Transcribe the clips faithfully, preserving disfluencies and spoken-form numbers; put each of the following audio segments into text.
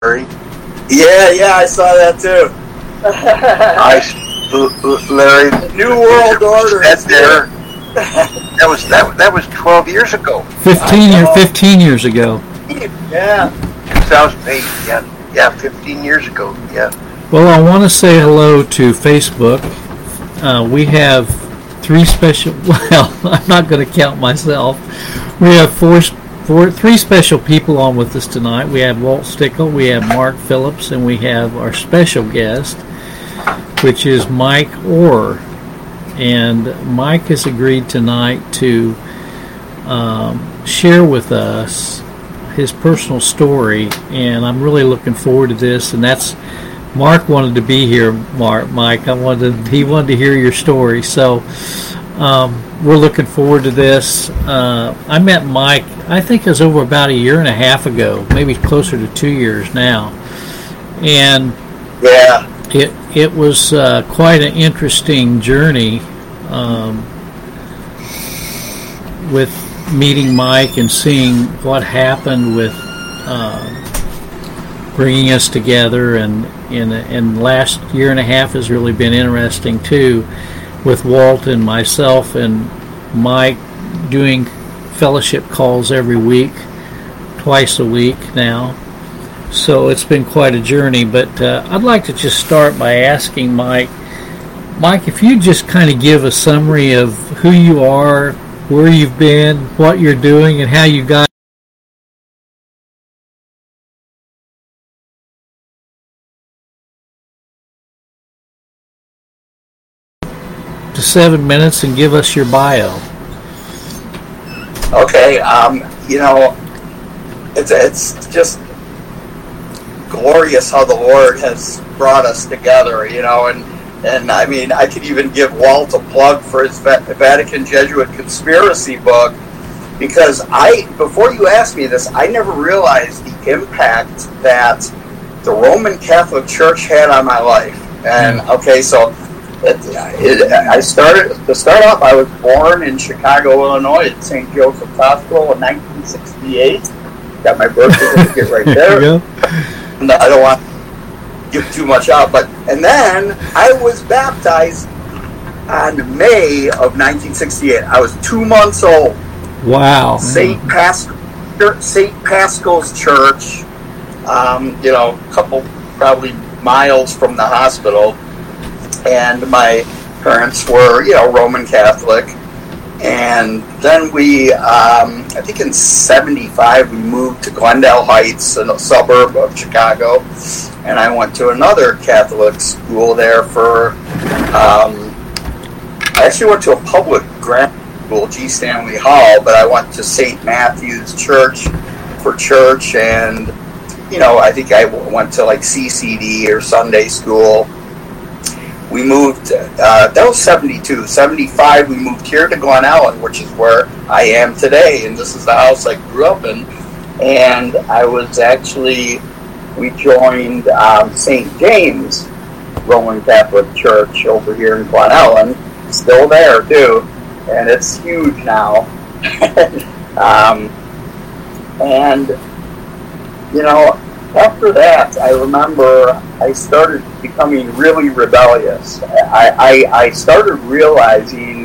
Larry. Yeah, yeah, I saw that too. Nice, Larry. New World Order. That's there. That was that. That was twelve years ago. Fifteen year, fifteen years ago. Yeah. two thousand eight. Yeah, yeah, fifteen years ago. Yeah. Well, I want to say hello to Facebook. Uh, we have three special. Well, I'm not going to count myself. We have four, four, three special people on with us tonight. We have Walt Stickle, we have Mark Phillips, and we have our special guest, which is Mike Orr. And Mike has agreed tonight to um, share with us his personal story, and I'm really looking forward to this. And that's Mark wanted to be here, Mark, Mike. I wanted to, he wanted to hear your story, so um, we're looking forward to this. Uh, I met Mike, I think it was over about a year and a half ago, maybe closer to two years now, and yeah, it it was uh, quite an interesting journey um, with meeting Mike and seeing what happened with uh, bringing us together, and in and last year and a half has really been interesting too, with Walt and myself and Mike doing fellowship calls every week, twice a week now. So it's been quite a journey. But uh, I'd like to just start by asking Mike, Mike, if you just kind of give a summary of who you are, where you've been, what you're doing, and how you got to seven minutes and give us your bio. Okay, um, you know, it's it's just glorious how the Lord has brought us together, you know, and, and I mean, I could even give Walt a plug for his Vatican Jesuit conspiracy book, because I, before you asked me this, I never realized the impact that the Roman Catholic Church had on my life. And, okay, so It, it, I started, to start off, I was born in Chicago, Illinois at Saint Joseph's Hospital in nineteen sixty-eight. Got my birth certificate right there. There No, I don't want to give too much out, but, and then I was baptized on May of nineteen sixty-eight. I was two months old. Wow. Saint Pascal, Saint Pascal's Church, um, you know, a couple probably miles from the hospital. And my parents were, you know, Roman Catholic. And then we, um, I think in seventy-five, we moved to Glendale Heights, a suburb of Chicago. And I went to another Catholic school there for, um, I actually went to a public grammar school, G. Stanley Hall, but I went to Saint Matthew's Church for church. And, you know, I think I went to like C C D or Sunday school. We moved, uh, that was seventy-two. seventy-five, we moved here to Glen Ellen, which is where I am today. And this is the house I grew up in. And I was actually, we joined um, Saint James Roman Catholic Church over here in Glen Ellen. Still there, too. And it's huge now. um, and, you know, after that, I remember I started becoming really rebellious. I, I, I started realizing,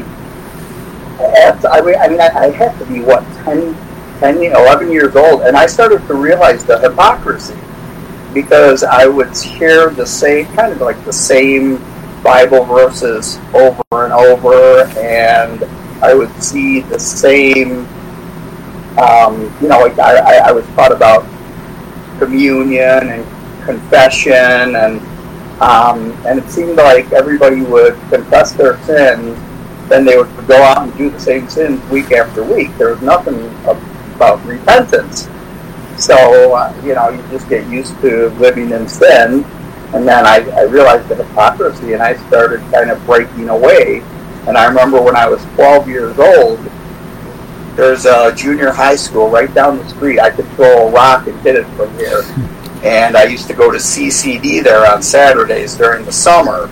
I, to, I mean, I, mean I, I had to be, what, ten, ten, eleven years old, and I started to realize the hypocrisy, because I would hear the same, kind of like the same Bible verses over and over, and I would see the same, um, you know, like I, I, I was taught about communion and confession, and um, and it seemed like everybody would confess their sins, then they would go out and do the same sins week after week. There was nothing about repentance. So, uh, you know, you just get used to living in sin, and then I, I realized the hypocrisy, and I started kind of breaking away. And I remember when I was twelve years old, there's a junior high school right down the street. I could throw a rock and hit it from here. And I used to go to C C D there on Saturdays during the summer.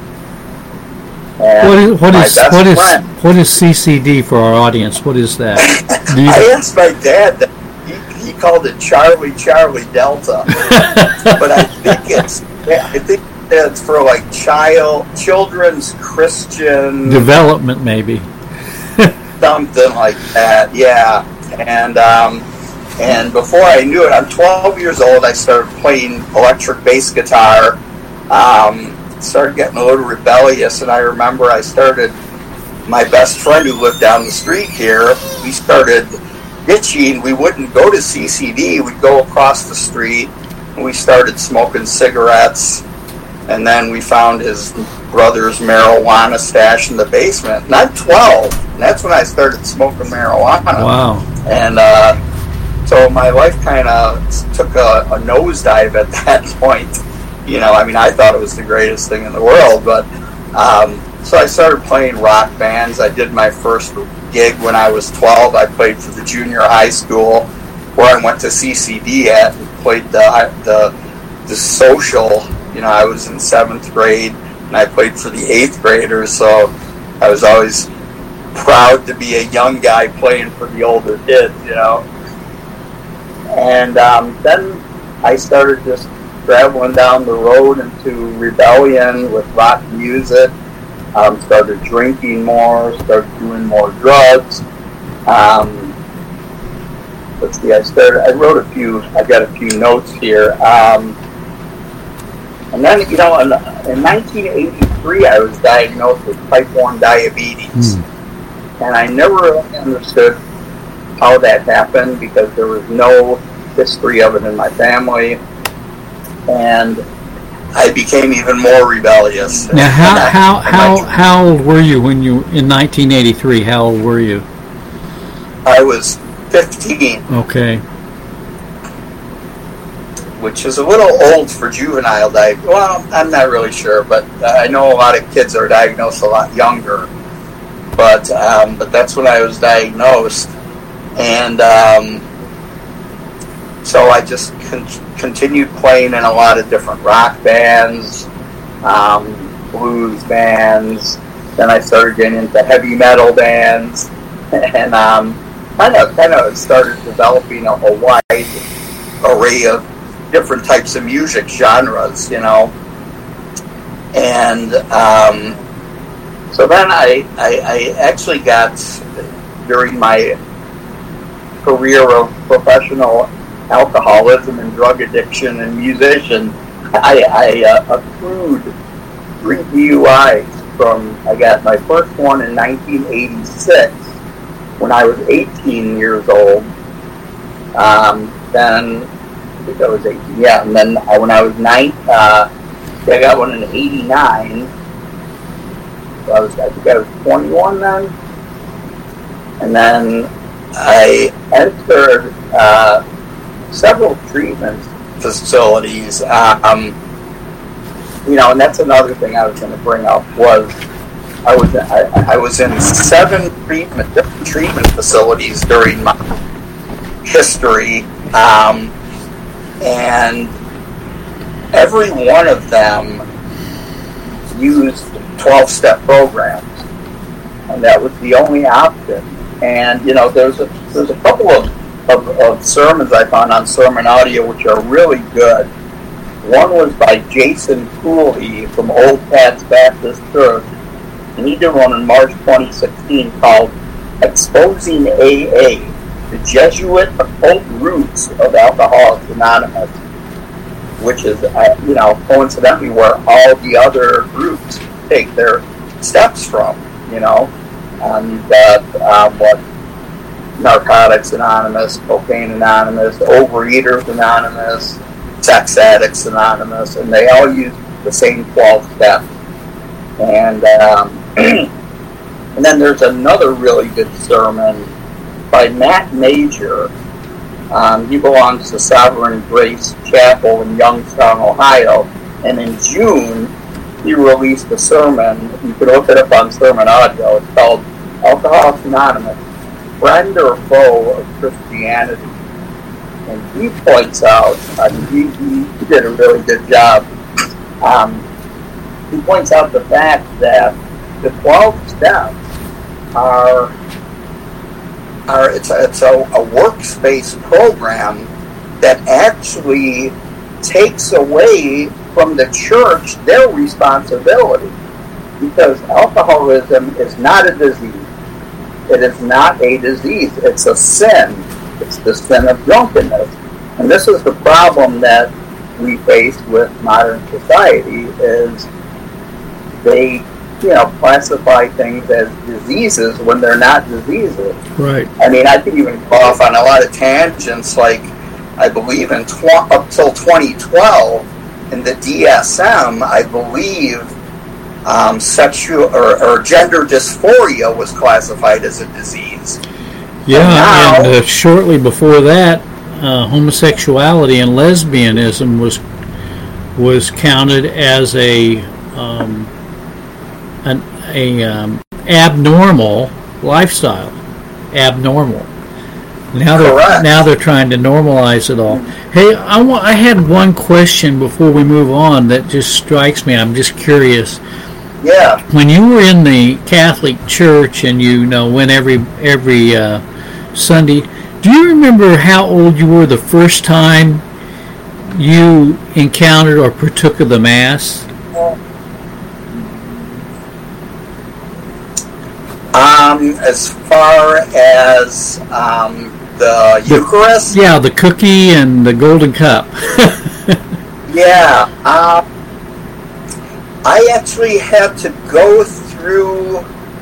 And what is what is what is friend, what is C C D for our audience? What is that? Do you, I asked my dad. That he, he called it Charlie Charlie Delta, but I think it's I think it's for like child children's Christian development, maybe. Something like that, yeah. And um, and before I knew it, I'm twelve years old. I started playing electric bass guitar. Um, started getting a little rebellious, and I remember I started. My best friend who lived down the street here, we started ditching. We wouldn't go to C C D. We'd go across the street, and we started smoking cigarettes. And then we found his brother's marijuana stash in the basement. And I'm twelve, and that's when I started smoking marijuana. Wow. And uh, so my life kind of took a, a nosedive at that point. You know, I mean, I thought it was the greatest thing in the world, but um, so I started playing rock bands. I did my first gig when I was twelve. I played for the junior high school where I went to C C D at and played the the, the social. You know, I was in seventh grade, and I played for the eighth graders, so I was always proud to be a young guy playing for the older kids, you know. And um, then I started just traveling down the road into rebellion with rock music, um, started drinking more, started doing more drugs. Um, let's see, I started, I wrote a few, I got a few notes here. Um, And then, you know, in, in nineteen eighty-three, I was diagnosed with type one diabetes. Mm. And I never really understood how that happened because there was no history of it in my family. And I became even more rebellious. Now, how I, how how, how old were you when you, in nineteen eighty-three, how old were you? I was fifteen. Okay. Which is a little old for juvenile diabetes. Well, I'm not really sure, but I know a lot of kids are diagnosed a lot younger. But um, but that's when I was diagnosed, and um, so I just con- continued playing in a lot of different rock bands, um, blues bands. Then I started getting into heavy metal bands, and um, kind of kind of started developing a, a wide array of different types of music genres, you know. And um, so then I, I, I actually got, during my career of professional alcoholism and drug addiction and musician, I, I uh, accrued three D U Is from, I got my first one in nineteen eighty-six when I was eighteen years old. Um, then I think I was eighteen, yeah, and then I, when I was nine, uh, I got one in eighty-nine, so I was, I think I was twenty-one then, and then I entered uh, several treatment facilities, um, you know, and that's another thing I was going to bring up, was I was, I, I was in seven treatment, different treatment facilities during my history, um, and every one of them used twelve-step programs, and that was the only option. And, you know, there's a, there's a couple of, of, of sermons I found on Sermon Audio which are really good. One was by Jason Cooley from Old Pat's Baptist Church, and he did one in March twenty sixteen called Exposing A A, the Jesuit Occult Roots of Alcoholics Anonymous, which is, uh, you know, coincidentally where all the other groups take their steps from, you know. Um, you've got, um, what, Narcotics Anonymous, Cocaine Anonymous, Overeaters Anonymous, Sex Addicts Anonymous, and they all use the same twelve steps. And, um, and then there's another really good sermon by Matt Major. Um, he belongs to Sovereign Grace Chapel in Youngstown, Ohio, and in June he released a sermon. You can look it up on Sermon Audio. It's called Alcoholics Anonymous, Friend or Foe of Christianity. And he points out, I mean, he, he did a really good job. Um, he points out the fact that the twelve steps are Are, it's a, it's a, a workspace program that actually takes away from the church their responsibility, because alcoholism is not a disease. It is not a disease. It's a sin. It's the sin of drunkenness. And this is the problem that we face with modern society, is they, you know, classify things as diseases when they're not diseases. Right. I mean, I could even go off on a lot of tangents, like I believe in tw- up till twenty twelve in the D S M, I believe um, sexual or, or gender dysphoria was classified as a disease. Yeah, and, now, and uh, shortly before that, uh, homosexuality and lesbianism was was counted as a um, an a um, abnormal lifestyle. Abnormal. Now they're Correct. now they're trying to normalize it all. Hey, I want, I had one question before we move on that just strikes me. I'm just curious. Yeah. When you were in the Catholic Church and you know went every every uh, Sunday, do you remember how old you were the first time you encountered or partook of the Mass? Um, as far as um, the, the Eucharist? Yeah, the cookie and the golden cup. Yeah. Um, I actually had to go through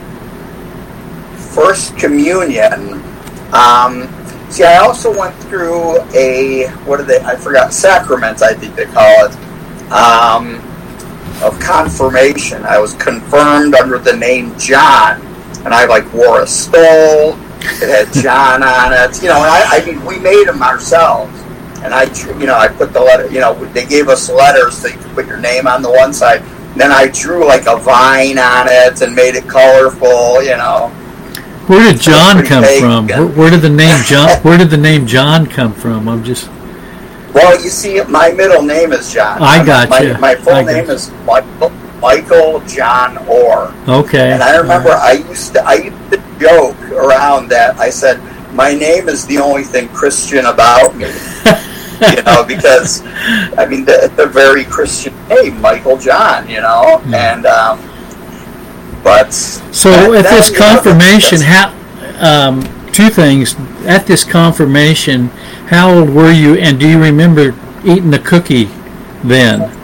First Communion. Um, see, I also went through a, what are they, I forgot, sacrament, I think they call it, um, of confirmation. I was confirmed under the name John. And I like wore a stole. It had John on it, you know. And I, I mean, we made them ourselves. And I, you know, I put the letter. You know, they gave us letters so you could put your name on the one side. And then I drew like a vine on it and made it colorful. You know. Where did John come pagan. from? Where, where did the name John? Where did the name John come from? I'm just. Well, you see, my middle name is John. I got my, you. My full I name got is Michael. Michael John Orr. Okay. And I remember I used to I used to joke around that. I said, my name is the only thing Christian about me. You know, because I mean it's a very Christian name, Michael John, you know. Mm. And um but so that, at this that, confirmation, you know, how um two things. At this confirmation, how old were you, and do you remember eating the cookie then?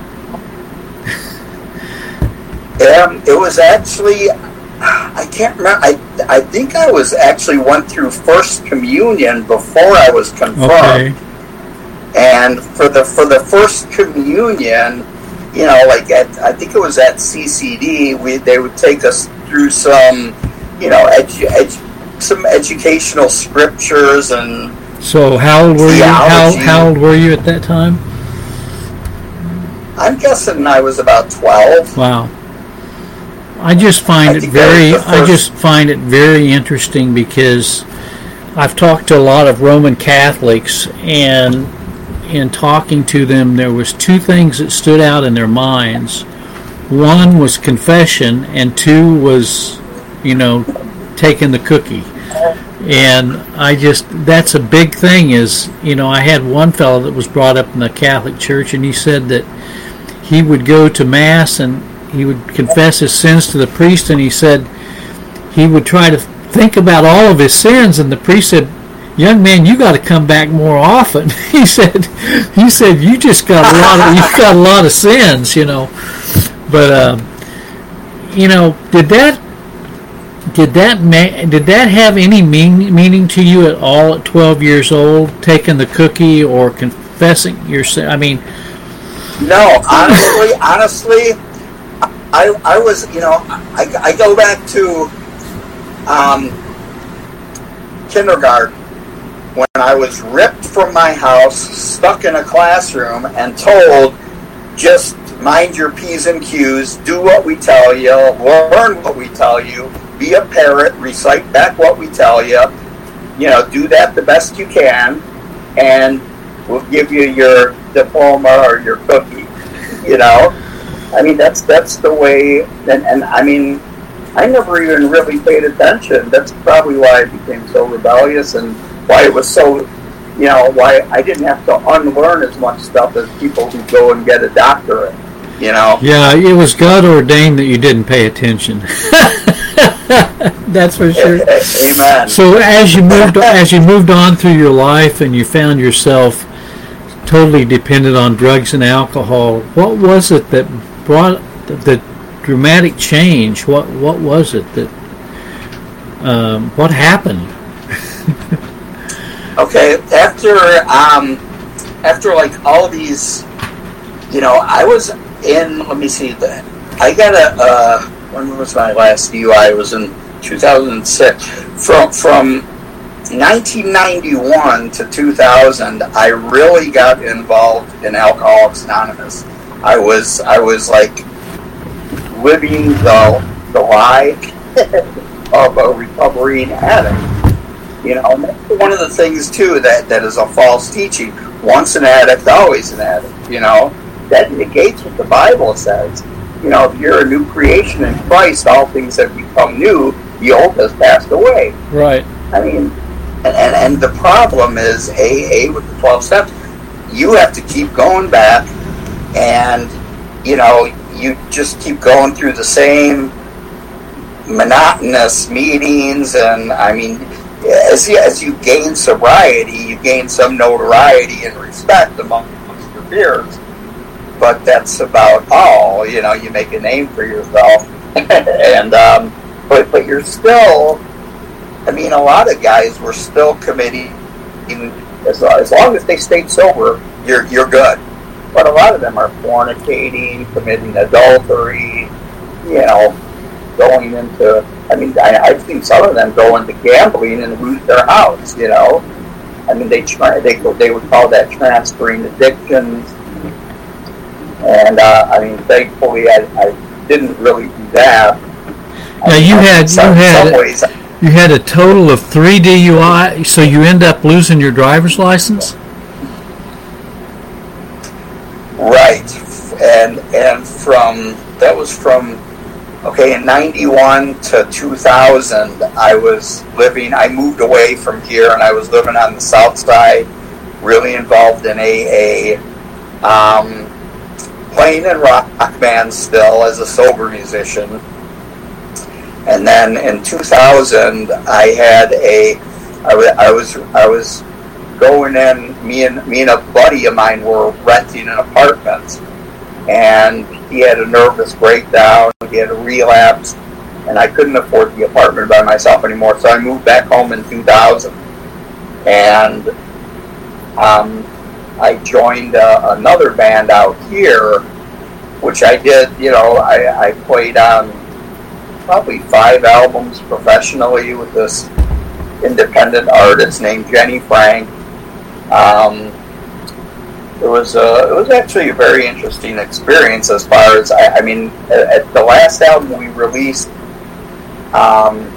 Um, it was actually, I can't remember, I, I think I was actually went through First Communion before I was confirmed. Okay. And for the for the First Communion, you know, like at, I think it was at C C D, we they would take us through some, you know, edu, edu, some educational scriptures and. So how old were you? How, how old were you at that time? I'm guessing I was about twelve. Wow. I just find I it very I just first... find it very interesting because I've talked to a lot of Roman Catholics, and in talking to them there was two things that stood out in their minds. One was confession, and two was, you know, taking the cookie. And I just, that's a big thing is, you know, I had one fellow that was brought up in the Catholic Church, and he said that he would go to Mass and he would confess his sins to the priest, and he said he would try to think about all of his sins, and the priest said, "Young man, you got to come back more often." he said, "He said you just got a lot of you've got a lot of sins, you know." But uh, you know, did that did that ma- did that have any mean- meaning to you at all at twelve years old, taking the cookie or confessing your sin? I mean, no, honestly, honestly. I, I was, you know, I, I go back to um, kindergarten when I was ripped from my house, stuck in a classroom, and told, just mind your P's and Q's, do what we tell you, learn what we tell you, be a parrot, recite back what we tell you, you know, do that the best you can, and we'll give you your diploma or your cookie, you know. I mean, that's that's the way, and, and I mean, I never even really paid attention. That's probably why I became so rebellious and why it was so you know, why I didn't have to unlearn as much stuff as people who go and get a doctorate, you know. Yeah, it was God ordained that you didn't pay attention. That's for sure. Amen. So as you moved as you moved on through your life and you found yourself totally dependent on drugs and alcohol, what was it that brought the, the dramatic change? What what was it that um, what happened? Okay, after um, after like all these, you know, I was in. Let me see. The I got a. Uh, when was my last D U I? It was in two thousand six. From from nineteen ninety-one to two thousand, I really got involved in Alcoholics Anonymous. I was I was like living the the lie of a recovering addict. You know, one of the things too that, that is a false teaching. Once an addict, always an addict. You know, that negates what the Bible says. You know, if you're a new creation in Christ, all things have become new. The old has passed away. Right. I mean, and, and, and the problem is A A with the twelve steps. You have to keep going back, and you know, you just keep going through the same monotonous meetings, and I mean, as you, as you gain sobriety, you gain some notoriety and respect amongst your peers. But that's about all. You know, you make a name for yourself, and um, but but you're still. I mean, a lot of guys were still committing. As as long as they stayed sober, you're you're good. But a lot of them are fornicating, committing adultery. You know, going into. I mean, I, I've seen some of them go into gambling and lose their house. You know, I mean, they try. They they would call that transferring addictions. And uh, I mean, thankfully, I, I didn't really do that. Now I, you I, had some, you had some ways, you had a total of three D U I. So you end up losing your driver's license. Right, and and from that was from okay in ninety-one to two thousand. I was living. I moved away from here, and I was living on the south side. Really involved in A A. Um, playing in rock bands still as a sober musician. And then in two thousand, I had a, I, w- I was I was going in. Me and me and a buddy of mine were renting an apartment, and he had a nervous breakdown. He had a relapse, and I couldn't afford the apartment by myself anymore. So I moved back home in two thousand, and um, I joined uh, another band out here, which I did. You know, I, I played on probably five albums professionally with this independent artist named Jenny Frank. Um, it was a, it was actually a very interesting experience as far as I, I mean, at, at the last album we released, um,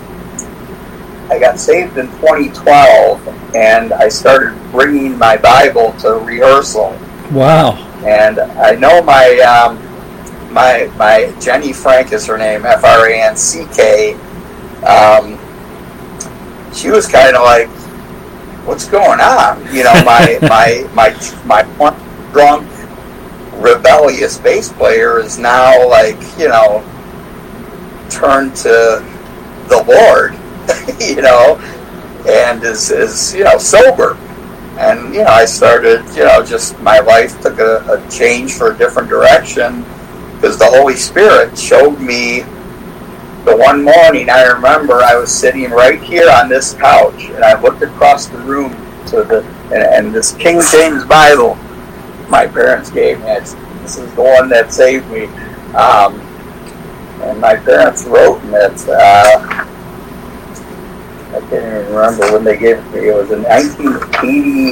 I got saved in twenty twelve, and I started bringing my Bible to rehearsal. Wow! And I know my um, my my Jenny Frank is her name, F R A N C K. Um, she was kind of like, "What's going on?" You know, my my my my drunk, rebellious bass player is now like, you know, turned to the Lord. You know, and is, is, you know, sober. And, you know, I started, you know, just my life took a, a change for a different direction because the Holy Spirit showed me the one morning. I remember I was sitting right here on this couch, and I looked across the room to the, and, and this King James Bible my parents gave me. It's, this is the one that saved me. Um, and my parents wrote in it, uh, I can't even remember when they gave it to me. It was in nineteen eighty,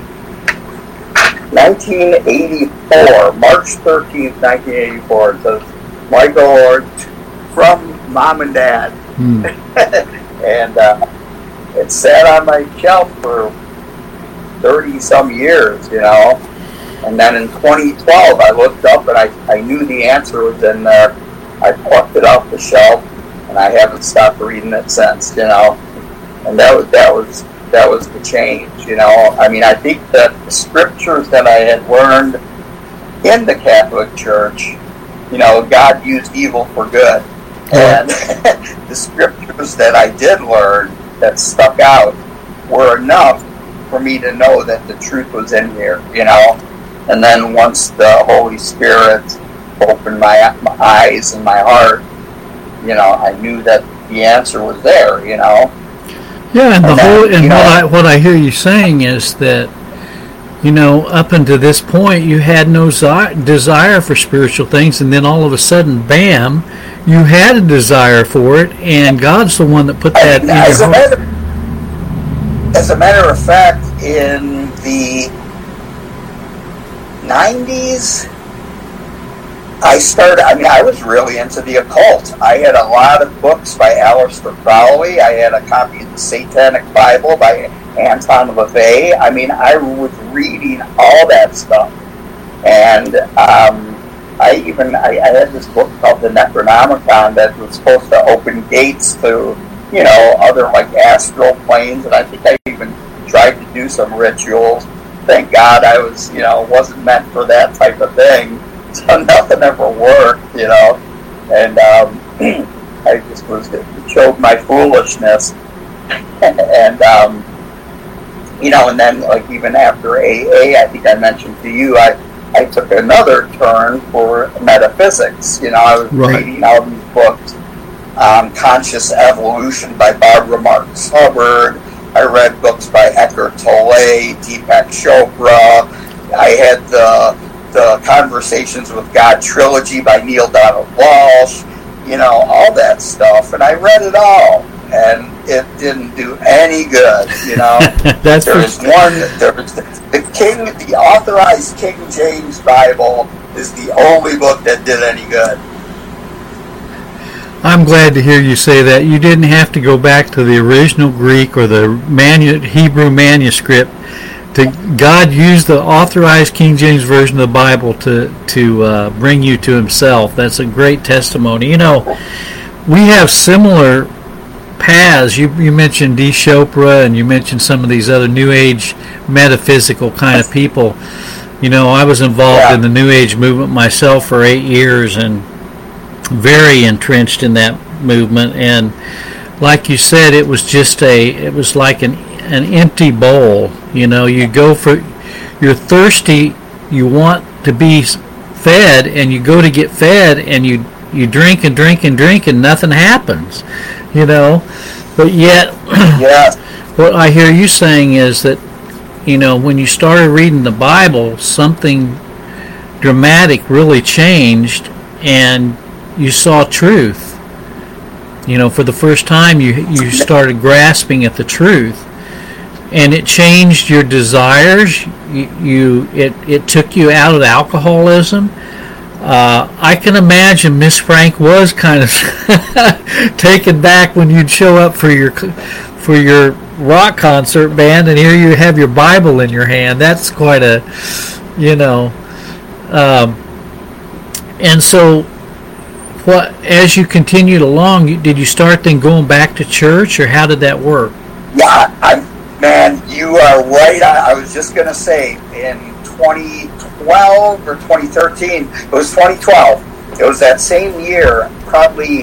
nineteen eighty-four, March thirteenth, nineteen eighty-four. It says, Michael Lord, from Mom and Dad. Hmm. And uh, it sat on my shelf for thirty-some years, you know. And then in twenty twelve, I looked up and I, I knew the answer was in there. I plucked it off the shelf, and I haven't stopped reading it since, you know. And that was that was that was the change. You know, I mean, I think that the scriptures that I had learned in the Catholic Church, you know, God used evil for good. And the scriptures that I did learn that stuck out were enough for me to know that the truth was in here, you know. And then once the Holy Spirit opened my, my eyes and my heart, you know, I knew that the answer was there, you know. Yeah, and, and the then, whole and what I what I hear you saying is that, you know, up until this point, you had no zi- desire for spiritual things, and then all of a sudden, bam, you had a desire for it, and God's the one that put that in your as a heart. Matter, as a matter of fact, in the nineties, I started, I mean, I was really into the occult. I had a lot of books by Aleister Crowley. I had a copy of the Satanic Bible by Anton LaVey. I mean, I was reading all that stuff. And um, I even, I, I had this book called the Necronomicon that was supposed to open gates to, you know, other like astral planes. And I think I even tried to do some rituals. Thank God I was, you know, wasn't meant for that type of thing. So nothing ever worked, you know. And um, I just was, it showed my foolishness. and, um, you know, and then like even after A A, I think I mentioned to you, I, I took another turn for metaphysics. You know, I was right. reading all these books, um, Conscious Evolution by Barbara Marx Hubbard. I read books by Eckhart Tolle, Deepak Chopra. I had the the Conversations with God trilogy by Neil Donald Walsh. You know, all that stuff, and I read it all, and it didn't do any good. You know, That's there was one. There was the, the King, the authorized King James Bible is the only book that did any good. I'm glad to hear you say that. You didn't have to go back to the original Greek or the manu- Hebrew manuscript. To, God used the authorized King James Version of the Bible to to uh, bring you to Himself. That's a great testimony. You know, we have similar paths. You you mentioned D. Chopra, and you mentioned some of these other New Age metaphysical kind of people. You know, I was involved yeah. in the New Age movement myself for eight years, and very entrenched in that movement. And like you said, it was just a, it was like an an empty bowl. You know, you go for, you're thirsty, you want to be fed, and you go to get fed, and you you drink and drink and drink, and nothing happens. You know, but yet, yeah. what I hear you saying is that, you know, when you started reading the Bible, something dramatic really changed, and you saw truth. You know, for the first time, you you started grasping at the truth, and it changed your desires. You, you it it took you out of alcoholism. Uh, I can imagine Miss Frank was kind of taken back when you'd show up for your for your rock concert band, and here you have your Bible in your hand. That's quite a, you know, um, and so. What, as you continued along, did you start then going back to church, or how did that work? Yeah, I, man, you are right. I, I was just going to say, in twenty twelve or twenty thirteen, it was twenty twelve. It was that same year, probably,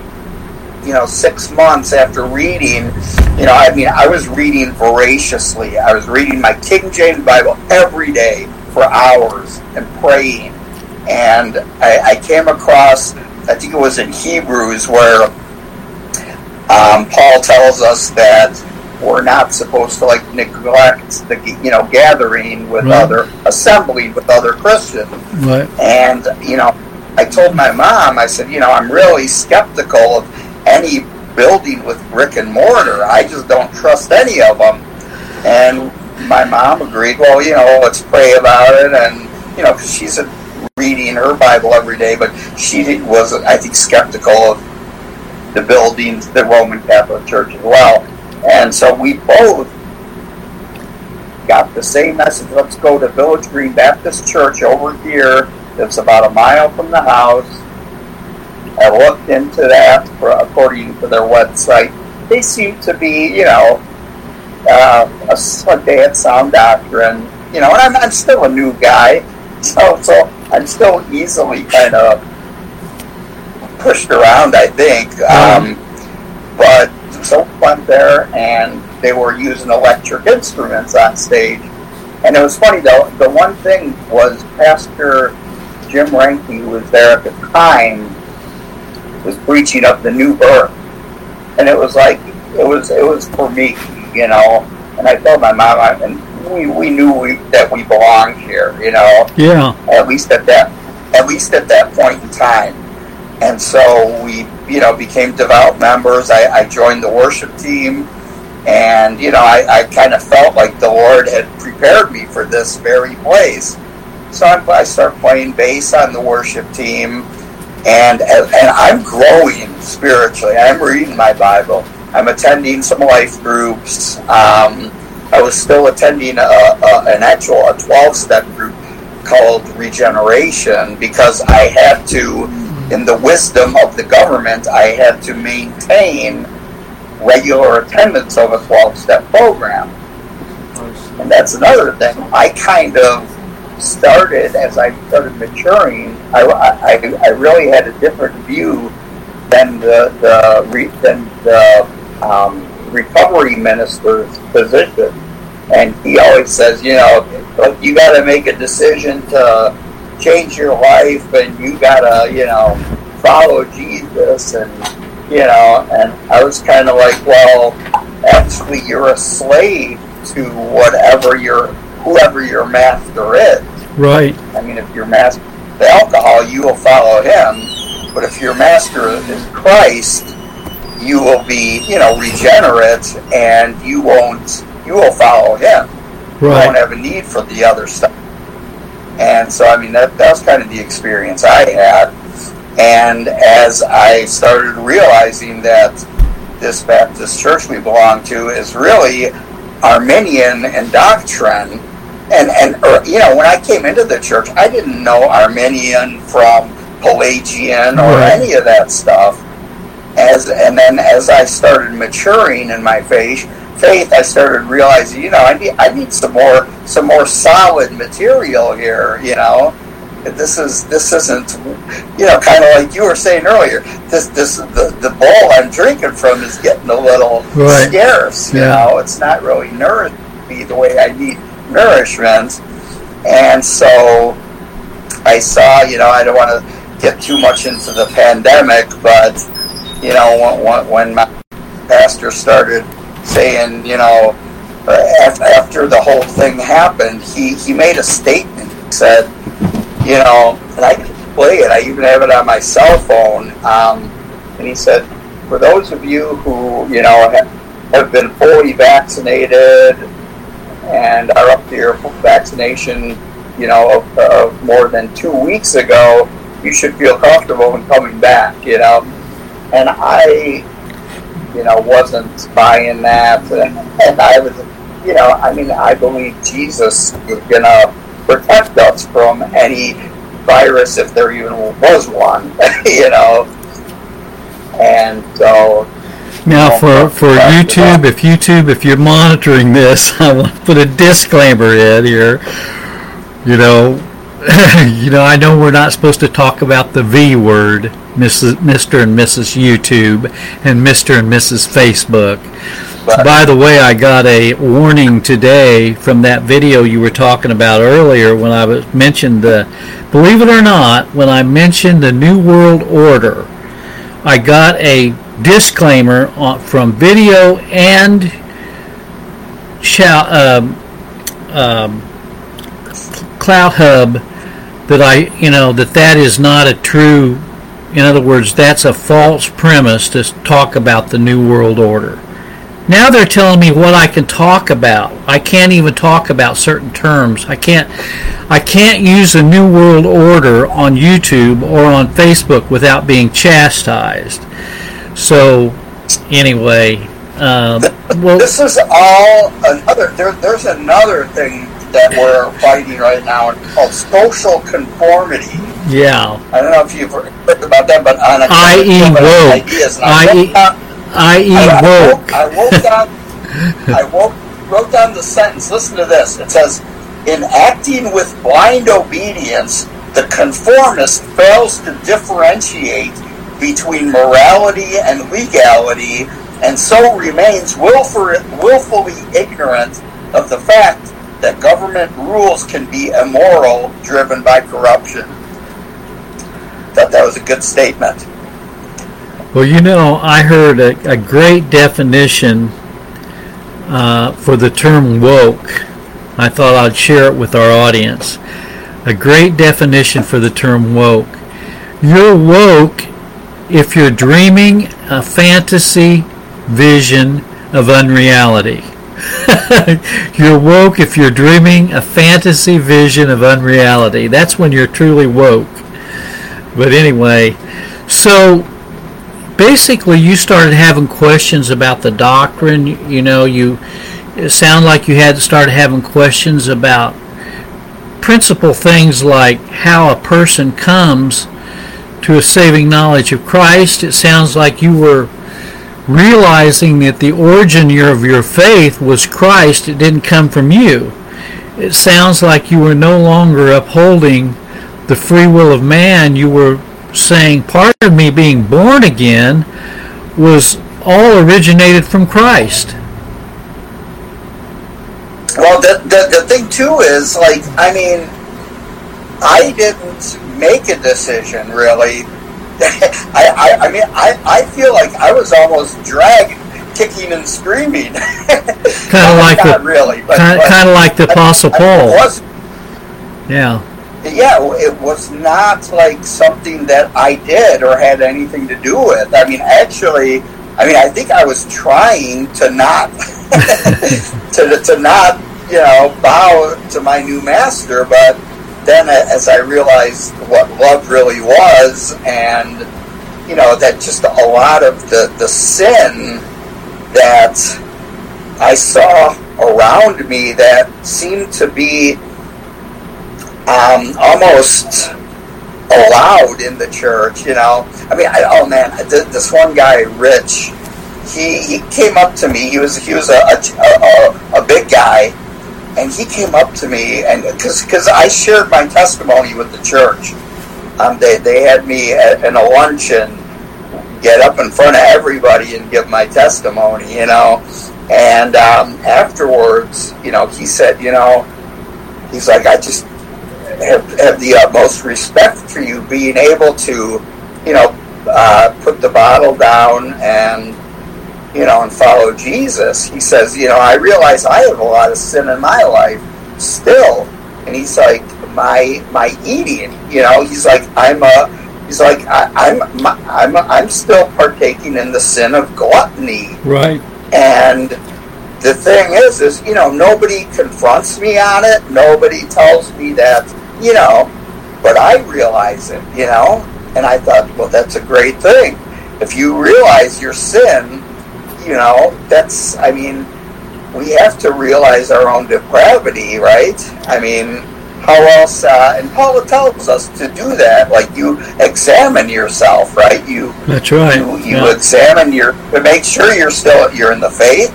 you know, six months after reading. You know, I mean, I was reading voraciously. I was reading my King James Bible every day for hours and praying. And I, I came across, I think it was in Hebrews, where um, Paul tells us that we're not supposed to like neglect the, you know, gathering with right. other, assembling with other Christians. Right. And, you know, I told my mom, I said, you know, I'm really skeptical of any building with brick and mortar. I just don't trust any of them. And my mom agreed, well, you know, let's pray about it. And, you know, because she's a reading her Bible every day, but she was, I think, skeptical of the buildings, the Roman Catholic Church as well. And so we both got the same message. Let's go to Village Green Baptist Church over here. It's about a mile from the house. I looked into that for, according to their website. They seem to be, you know, uh, a Sunday at Sound Doctrine, you know, and I'm, I'm still a new guy, so so I'm still easily kind of pushed around, I think. Um, but so went there, and they were using electric instruments on stage. And it was funny, though, the one thing was Pastor Jim Reinke, who was there at the time, was preaching of the new birth. And it was like, it was it was for me, you know. And I told my mom, I, and we, we knew we, that we belonged here, you know. Yeah. At least at that, at least at that point in time. And so we, you know, became devout members. I, I joined the worship team. And, you know, I, I kind of felt like the Lord had prepared me for this very place. So I, I started playing bass on the worship team, and and I'm growing spiritually. I'm reading my Bible. I'm attending some life groups. Um, I was still attending a, a, an actual a twelve-step group called Regeneration, because I had to, in the wisdom of the government, I had to maintain regular attendance of a twelve-step program. And that's another thing. I kind of started, as I started maturing, I, I, I really had a different view than the, the, than the um, recovery minister's position. And he always says, you know, like, you got to make a decision to change your life, and you got to, you know, follow Jesus, and you know, and I was kind of like, well, actually, you're a slave to whatever your, whoever your master is. Right. I mean, if your master is the alcohol, you will follow him. But if your master is Christ, you will be, you know, regenerate, and you won't, you will follow him. Right. You won't have a need for the other stuff. And so, I mean, that, that was kind of the experience I had. And as I started realizing that this Baptist church we belong to is really Arminian in doctrine, and, and or, you know, when I came into the church, I didn't know Arminian from Pelagian or right. any of that stuff. As And then as I started maturing in my faith, faith, I started realizing, you know, I need, I need some more, some more solid material here, you know. This is this isn't, you know, kind of like you were saying earlier. This this the, the bowl I'm drinking from is getting a little right. scarce. You yeah. know, it's not really nourishing me the way I need nourishment. And so I saw, you know, I don't want to get too much into the pandemic, but you know, when, when my pastor started saying, you know, after the whole thing happened, he he made a statement. He said, you know, and I can play it. I even have it on my cell phone. Um, and he said, for those of you who, you know, have, have been fully vaccinated and are up to your vaccination, you know, of, of more than two weeks ago, you should feel comfortable in coming back, you know. And I, you know, wasn't buying that. And, and I was, you know, I mean, I believe Jesus was going to protect us from any virus, if there even was one, you know. And so now, you know, for for YouTube, if YouTube, if you're monitoring this, I want to put a disclaimer in here. You know, you know, I know we're not supposed to talk about the V word, Missus Mister and Missus YouTube, and Mister and Missus Facebook. But, by the way, I got a warning today from that video you were talking about earlier when I was mentioned the, believe it or not, when I mentioned the New World Order, I got a disclaimer on, from video and shout, um, um, Cloud Hub that I, you know, that that is not a true, in other words, that's a false premise to talk about the New World Order. Now they're telling me what I can talk about. I can't even talk about certain terms. I can't I can't use the New World Order on YouTube or on Facebook without being chastised. So, anyway, um, well, this is all another. There, there's another thing that we're fighting right now. It's called social conformity. Yeah. I don't know if you've heard about that, but on a I E woke. ideas. I E. I E woke. I woke up. I woke wrote down the sentence. Listen to this. It says, in acting with blind obedience, the conformist fails to differentiate between morality and legality, and so remains willful, willfully ignorant of the fact that government rules can be immoral, driven by corruption. Thought that was a good statement. Well, you know, I heard a, a great definition uh, for the term woke. I thought I'd share it with our audience. A great definition for the term woke. You're woke if you're dreaming a fantasy vision of unreality. You're woke if you're dreaming a fantasy vision of unreality. That's when you're truly woke. But anyway, so basically you started having questions about the doctrine. You know, you it sounded like you had started having questions about principal things like how a person comes to a saving knowledge of Christ. It sounds like you were realizing that the origin of your faith was Christ. It didn't come from you. It sounds like you were no longer upholding the free will of man. You were saying part of me being born again was all originated from Christ. Well, the, the, the thing too is, like, I mean, I didn't make a decision, really. I, I, I mean, I, I feel like I was almost dragged, kicking and screaming. Kind of like not the, really, but kind, but kind of like the Apostle I, Paul. I was, yeah. Yeah, it was not like something that I did or had anything to do with. I mean, actually, I mean, I think I was trying to not, to to not, you know, bow to my new master, but then as I realized what love really was, and, you know, that just a lot of the, the sin that I saw around me that seemed to be um, almost allowed in the church, you know. I mean, I, oh man, this one guy, Rich, he, he came up to me. He was he was a a, a, a big guy. And he came up to me, and because because I shared my testimony with the church, um, they they had me at, in a luncheon, get up in front of everybody and give my testimony, you know. And um, afterwards, you know, he said, you know, he's like, I just have, have the utmost respect for you being able to, you know, uh, put the bottle down and, you know, and follow Jesus. He says, you know, I realize I have a lot of sin in my life still. And he's like, my my eating, you know, he's like, I'm a, he's like, I, I'm I'm I'm still partaking in the sin of gluttony. Right. And the thing is, is, you know, nobody confronts me on it. Nobody tells me that, you know, but I realize it, you know. And I thought, well, that's a great thing. If you realize your sin, you know, that's, I mean, we have to realize our own depravity, right? I mean, how else, uh, and Paul tells us to do that, like you examine yourself, right? You, that's right. You, you yeah. examine your, to make sure you're still, you're in the faith.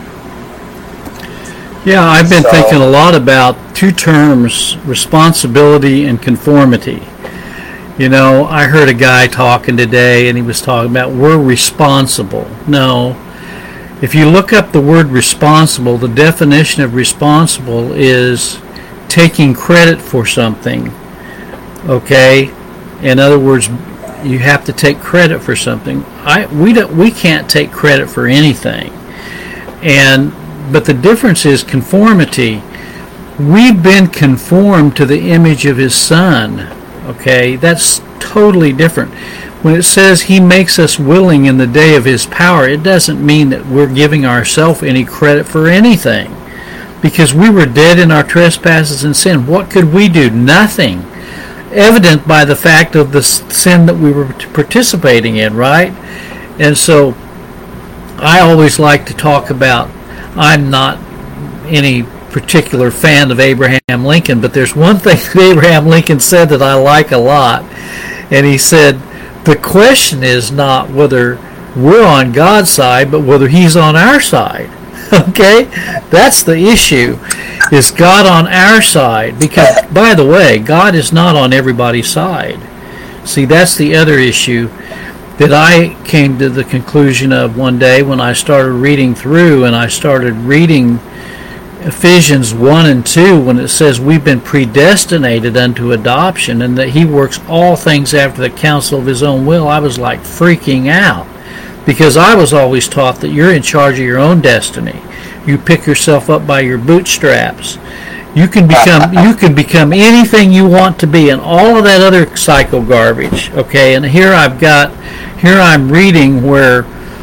Yeah, I've been so, thinking a lot about two terms, responsibility and conformity. You know, I heard a guy talking today, and he was talking about we're responsible. No. If you look up the word responsible, the definition of responsible is taking credit for something. Okay? In other words, you have to take credit for something. I we don't we can't take credit for anything. And but the difference is conformity. We've been conformed to the image of his son. Okay? That's totally different. When it says he makes us willing in the day of his power, it doesn't mean that we're giving ourselves any credit for anything. Because we were dead in our trespasses and sin. What could we do? Nothing. Evident by the fact of the sin that we were participating in, right? And so I always like to talk about, I'm not any particular fan of Abraham Lincoln, but there's one thing that Abraham Lincoln said that I like a lot. And he said, the question is not whether we're on God's side, but whether he's on our side. Okay? That's the issue. Is God on our side? Because, by the way, God is not on everybody's side. See, that's the other issue that I came to the conclusion of one day when I started reading through, and I started reading Ephesians one and two when it says we've been predestinated unto adoption and that he works all things after the counsel of his own will. I was like freaking out because I was always taught that you're in charge of your own destiny. You pick yourself up by your bootstraps. You can become you can become anything you want to be, and all of that other psycho garbage. Okay, and here I've got here I'm reading where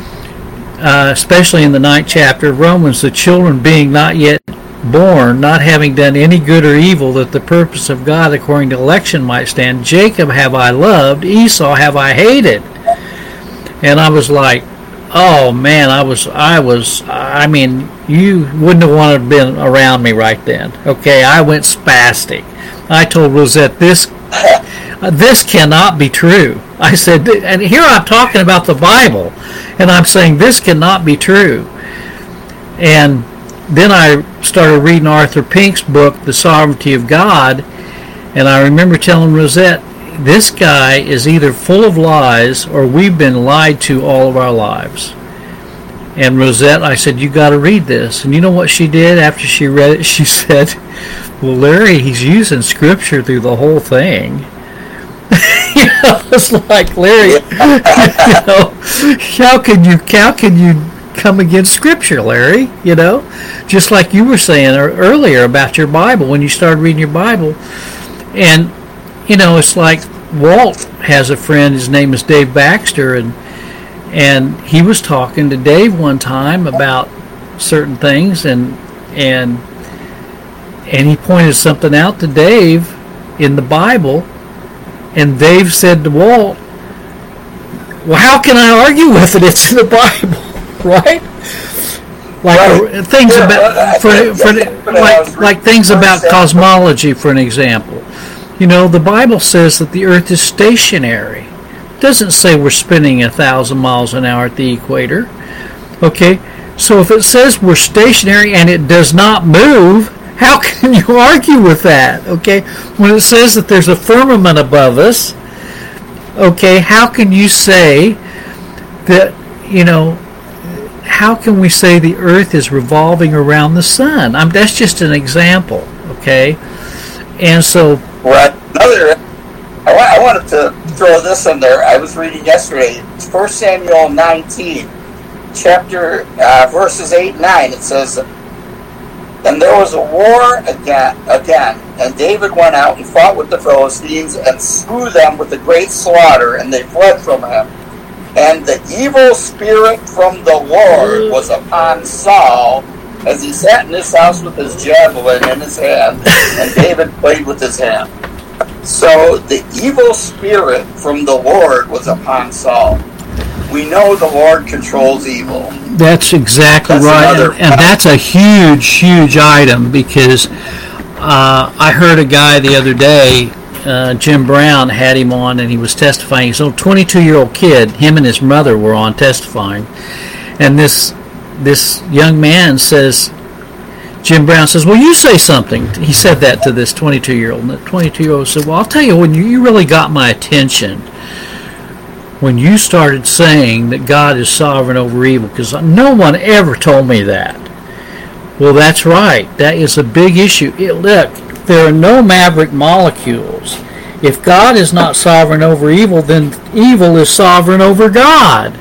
Uh, especially in the ninth chapter of Romans, the children being not yet born, not having done any good or evil, that the purpose of God according to election might stand. Jacob have I loved, Esau have I hated. And I was like, oh man, I was, I was, I mean, you wouldn't have wanted to have been around me right then. Okay, I went spastic. I told Rosette, this, uh, this cannot be true. I said, and here I'm talking about the Bible, and I'm saying this cannot be true. And then I started reading Arthur Pink's book, The Sovereignty of God, and I remember telling Rosette, this guy is either full of lies or we've been lied to all of our lives. And Rosette, I said, you got to read this. And you know what she did after she read it? She said, well, Larry, he's using Scripture through the whole thing. You know, it's like, Larry, you know, how can you, how can you come against Scripture, Larry? You know, just like you were saying earlier about your Bible, when you started reading your Bible. And, you know, it's like Walt has a friend, his name is Dave Baxter, and and he was talking to Dave one time about certain things, and and and he pointed something out to Dave in the Bible, and Dave said to Walt, well, how can I argue with it? It's in the Bible, right? Like right. things yeah, about for, for like like things about cosmology, for an example. You know, the Bible says that the Earth is stationary. It doesn't say we're spinning a thousand miles an hour at the equator. Okay, so if it says we're stationary and it does not move, how can you argue with that? Okay, when it says that there's a firmament above us, okay, how can you say that, you know, how can we say the Earth is revolving around the sun? I mean, that's just an example, okay? And so... Right. Another, I, wa- I wanted to throw this in there. I was reading yesterday, First Samuel nineteen, chapter, uh, verses eight and nine. It says, and there was a war again, again, and David went out and fought with the Philistines and slew them with a great slaughter, and they fled from him. And the evil spirit from the Lord was upon Saul, as he sat in his house with his javelin in his hand, and David played with his hand. So the evil spirit from the Lord was upon Saul. We know the Lord controls evil. That's exactly that's right, and, and that's a huge, huge item, because uh, I heard a guy the other day, uh, Jim Brown had him on, and he was testifying. He's a twenty-two-year-old kid. Him and his mother were on testifying, and this this young man says, Jim Brown says, well, you say something. He said that to this twenty-two-year-old. And the twenty-two-year-old said, well, I'll tell you, when you, you really got my attention when you started saying that God is sovereign over evil, because no one ever told me that. Well, that's right. That is a big issue. It, look, there are no maverick molecules. If God is not sovereign over evil, then evil is sovereign over God.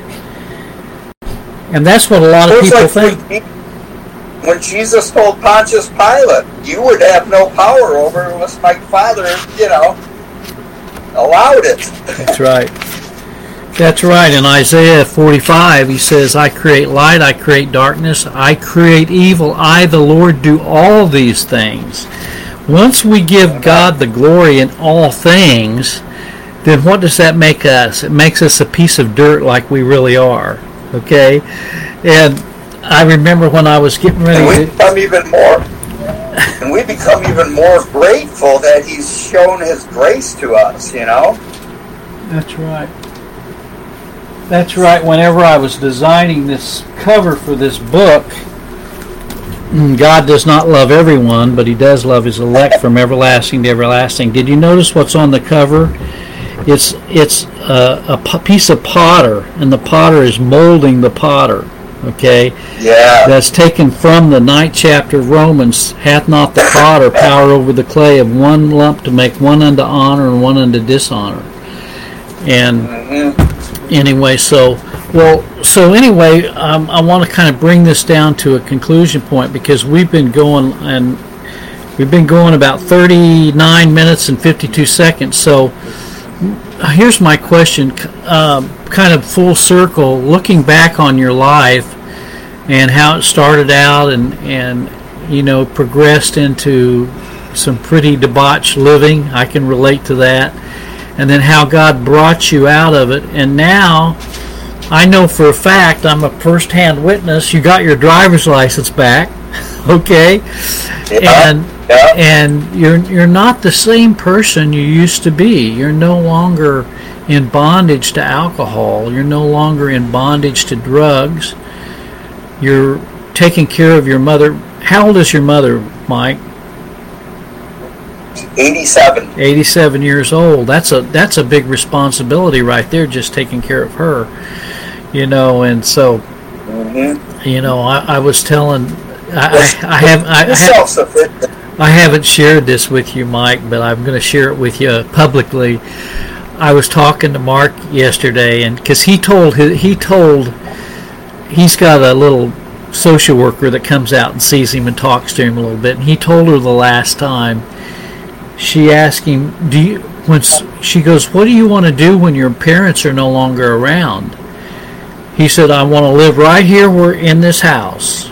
And that's what a lot of people think. When Jesus told Pontius Pilate, you would have no power over it unless my Father, you know, allowed it. That's right. That's right. In Isaiah forty-five, he says, I create light, I create darkness, I create evil. I, the Lord, do all these things. Once we give God the glory in all things, then what does that make us? It makes us a piece of dirt like we really are. Okay? And I remember when I was getting ready and we to... become even more, and we become even more grateful that he's shown his grace to us, you know? That's right. That's right. Whenever I was designing this cover for this book, God does not love everyone, but he does love his elect from everlasting to everlasting. Did you notice what's on the cover? It's it's a, a p- piece of potter, and the potter is molding the potter. Okay? Yeah. That's taken from the ninth chapter of Romans. Hath not the potter power over the clay of one lump to make one unto honor and one unto dishonor? And mm-hmm. anyway, so... Well, so anyway, um, I want to kind of bring this down to a conclusion point, because we've been going and we've been going about thirty-nine minutes and fifty-two seconds. So here's my question, um, kind of full circle, looking back on your life and how it started out and, and you know, progressed into some pretty debauched living. I can relate to that. And then how God brought you out of it. And now... I know for a fact, I'm a first-hand witness, you got your driver's license back, okay? Yeah, and yeah. and you're you're not the same person you used to be. You're no longer in bondage to alcohol. You're no longer in bondage to drugs. You're taking care of your mother. How old is your mother, Mike? eighty-seven. eighty-seven years old. That's a that's a big responsibility right there, just taking care of her. You know, and so, mm-hmm. you know, I, I was telling, I, I, I have, I, I, self-sufficient. I haven't shared this with you, Mike, but I'm going to share it with you publicly. I was talking to Mark yesterday, and because he told he told he's got a little social worker that comes out and sees him and talks to him a little bit, and he told her the last time. She asked him, "Do you?" When she goes, "What do you want to do when your parents are no longer around?" He said, "I want to live right here. We're in this house."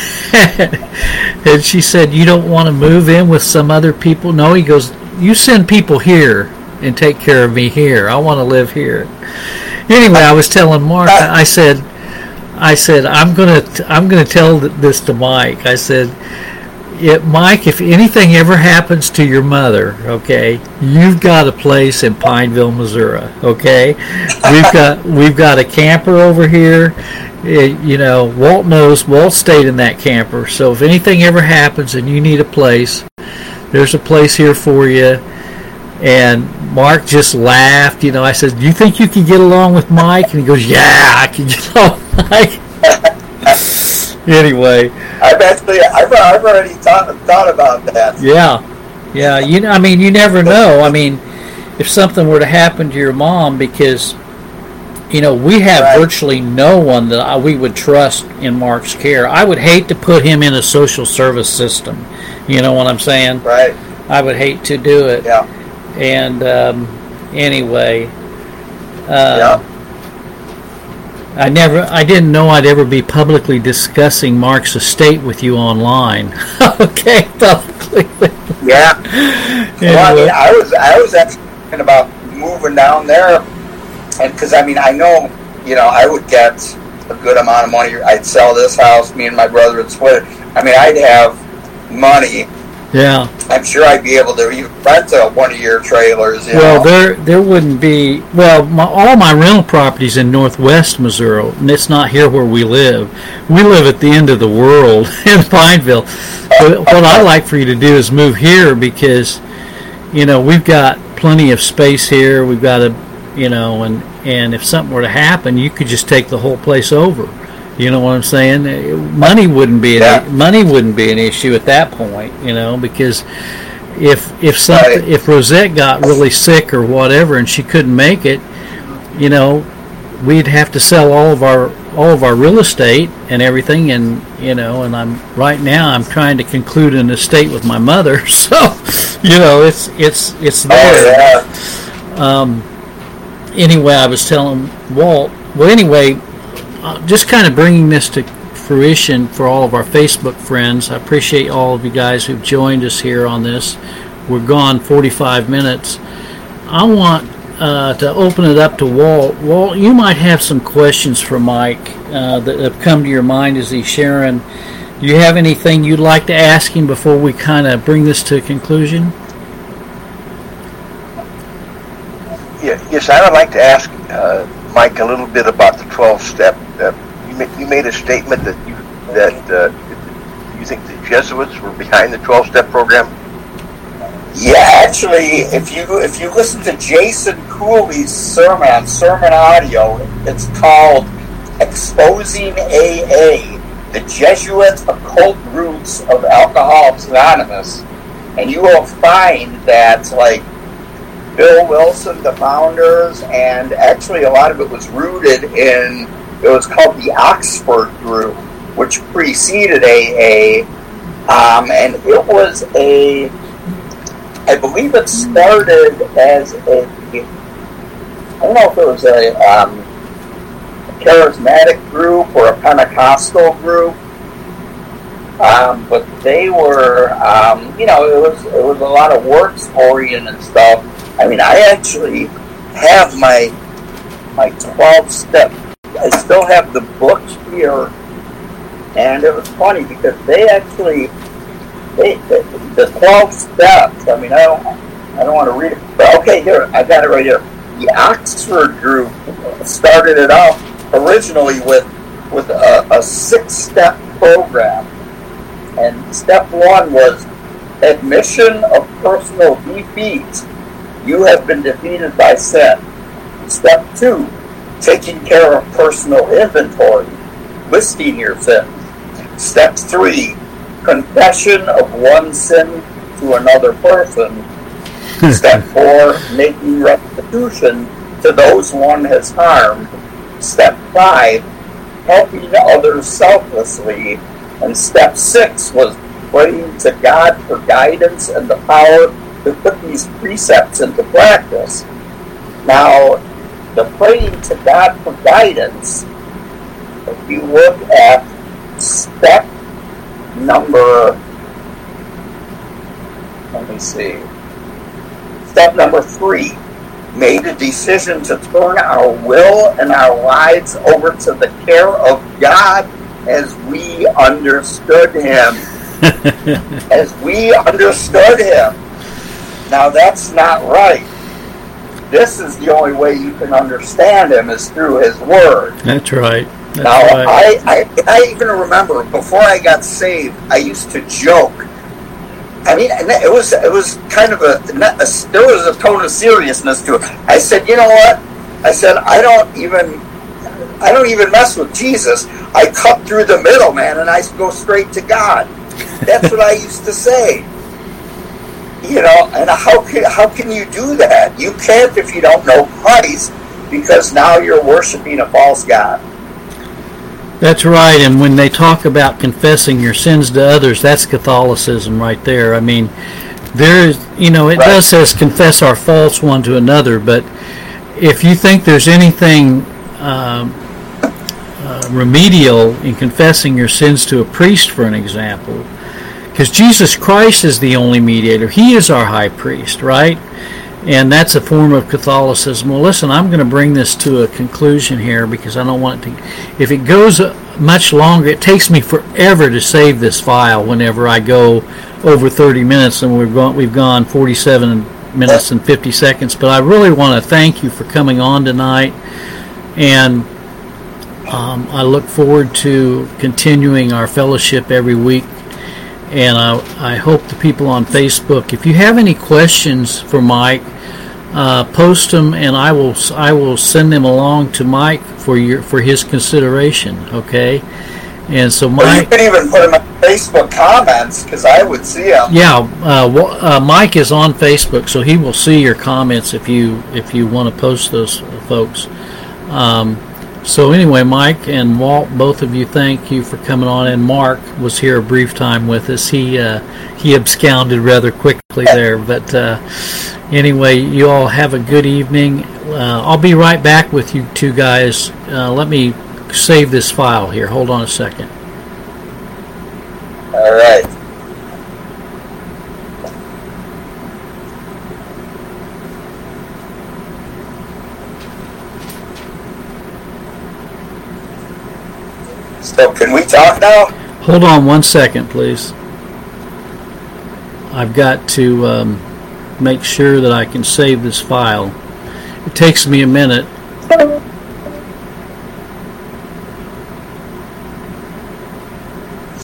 And she said, "You don't want to move in with some other people?" No, he goes, "You send people here and take care of me here. I want to live here." Anyway, I was telling Mark, I said, I said, I'm gonna, I'm gonna tell this to Mike. I said, It, Mike, if anything ever happens to your mother, okay, you've got a place in Pineville, Missouri, okay? We've got we've got a camper over here. It, you know, Walt knows. Walt stayed in that camper. So if anything ever happens and you need a place, there's a place here for you. And Mark just laughed. You know, I said, "Do you think you can get along with Mike?" And he goes, "Yeah, I can get along with Mike." Anyway, I've actually, I've, I've already thought thought about that. Yeah, yeah. You know, I mean, you never know. I mean, if something were to happen to your mom, because you know we have right. virtually no one that I, we would trust in Mark's care. I would hate to put him in a social service system. You know what I'm saying? Right. I would hate to do it. Yeah. And um, anyway. Uh, yeah. I never, I didn't know I'd ever be publicly discussing Mark's estate with you online. Okay, publicly. Yeah. Anyway. Well, I mean, I was, I was actually thinking about moving down there, and because I mean, I know, you know, I would get a good amount of money. I'd sell this house. Me and my brother would split it. I mean, I'd have money. Yeah. I'm sure I'd be able to even rent a one of your trailers. You well, know? there there wouldn't be. Well, my, all my rental properties in Northwest Missouri, and it's not here where we live. We live at the end of the world in Pineville. But what I like for you to do is move here because, you know, we've got plenty of space here. We've got a, you know, and and if something were to happen, you could just take the whole place over. You know what I'm saying? Money wouldn't be an, yeah. money wouldn't be an issue at that point, you know, because if if something, right. if Rosette got really sick or whatever and she couldn't make it, you know, we'd have to sell all of our all of our real estate and everything, and you know, and I'm right now I'm trying to conclude an estate with my mother, so you know, it's it's it's there. Oh, yeah. Um. Anyway, I was telling Walt. Well, anyway. Uh, just kind of bringing this to fruition for all of our Facebook friends. I appreciate all of you guys who've joined us here on this. We're gone forty-five minutes. I want uh, to open it up to Walt. Walt, you might have some questions for Mike uh, that have come to your mind as he's sharing. Do you have anything you'd like to ask him before we kind of bring this to a conclusion? Yeah, yes, I would like to ask uh, Mike a little bit about the twelve-step. Uh, you, ma- you made a statement that you that uh, you think the Jesuits were behind the twelve-step program? Yeah, actually, if you if you listen to Jason Cooley's sermon, sermon audio, it's called Exposing A A, the Jesuit Occult Roots of Alcoholics Anonymous. And you will find that, like, Bill Wilson, the founders, and actually a lot of it was rooted in, it was called the Oxford Group, which preceded A A, um, and it was a, I believe it started as a, I don't know if it was a, um, a charismatic group or a Pentecostal group, um, but they were, um, you know, it was it was a lot of works oriented stuff. I mean, I actually have my my twelve step. I still have the book here, and it was funny because they actually they the, the twelve steps. I mean, I don't I don't want to read it, but okay, here I got it right here. The Oxford Group started it off originally with with a, a six step program, and step one was admission of personal defeat. You have been defeated by sin. Step two, taking care of personal inventory, listing your sins. Step three, confession of one sin to another person. Step four, making restitution to those one has harmed. Step five, helping others selflessly. And step six was praying to God for guidance and the power to put these precepts into practice. Now, the praying to God for guidance, if you look at step number, let me see, step number three, made a decision to turn our will and our lives over to the care of God as we understood Him. As we understood Him. Now, that's not right. This is the only way you can understand Him is through His Word. That's right. That's now, right. I, I, I even remember before I got saved, I used to joke. I mean, it was it was kind of a, a there was a tone of seriousness to it. I said, you know what? I said, I don't even I don't even mess with Jesus. I cut through the middle, man, and I go straight to God. That's what I used to say. You know, and how can, how can you do that? You can't if you don't know Christ, because now you're worshiping a false god. That's right, and when they talk about confessing your sins to others, that's Catholicism right there. I mean, there is, you know, it right. does says confess our faults one to another, but if you think there's anything um, uh, remedial in confessing your sins to a priest, for an example, because Jesus Christ is the only mediator. He is our high priest, right? And that's a form of Catholicism. Well, listen, I'm going to bring this to a conclusion here because I don't want it to... If it goes much longer, it takes me forever to save this file whenever I go over thirty minutes, and we've gone, we've gone forty-seven minutes and fifty seconds. But I really want to thank you for coming on tonight, and um, I look forward to continuing our fellowship every week. And I, I hope the people on Facebook, if you have any questions for Mike, uh, post them, and I will I will send them along to Mike for your for his consideration. Okay, and so Mike, well, you can even put them in Facebook comments because I would see them. Yeah, uh, uh, Mike is on Facebook, so he will see your comments if you if you want to post those, folks. Um, So anyway, Mike and Walt, both of you, thank you for coming on. And Mark was here a brief time with us. He uh, he absconded rather quickly there. But uh, anyway, you all have a good evening. Uh, I'll be right back with you two guys. Uh, let me save this file here. Hold on a second. All right. So can we talk now? Hold on one second, please. I've got to um, make sure that I can save this file. It takes me a minute